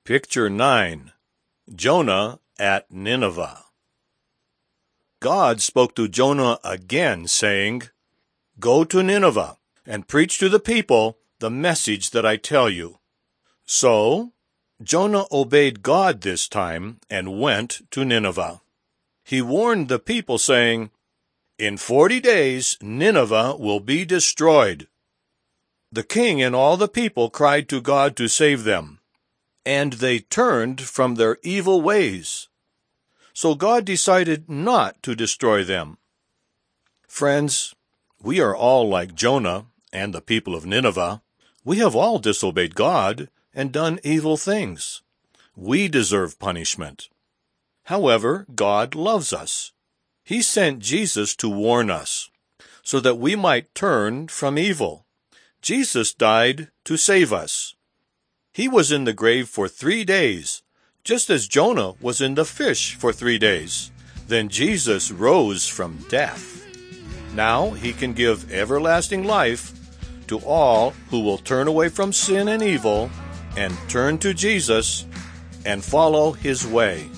Picture 9. Jonah at Nineveh. God spoke to Jonah again, saying, "Go to Nineveh and preach to the people the message that I tell you." So, Jonah obeyed God this time and went to Nineveh. He warned the people, saying, "In 40 days Nineveh will be destroyed." The king and all the people cried to God to save them, and they turned from their evil ways. So God decided not to destroy them. Friends, we are all like Jonah and the people of Nineveh. We have all disobeyed God and done evil things. We deserve punishment. However, God loves us. He sent Jesus to warn us, so that we might turn from evil. Jesus died to save us. He was in the grave for 3 days, just as Jonah was in the fish for 3 days. Then Jesus rose from death. Now he can give everlasting life to all who will turn away from sin and evil and turn to Jesus and follow his way.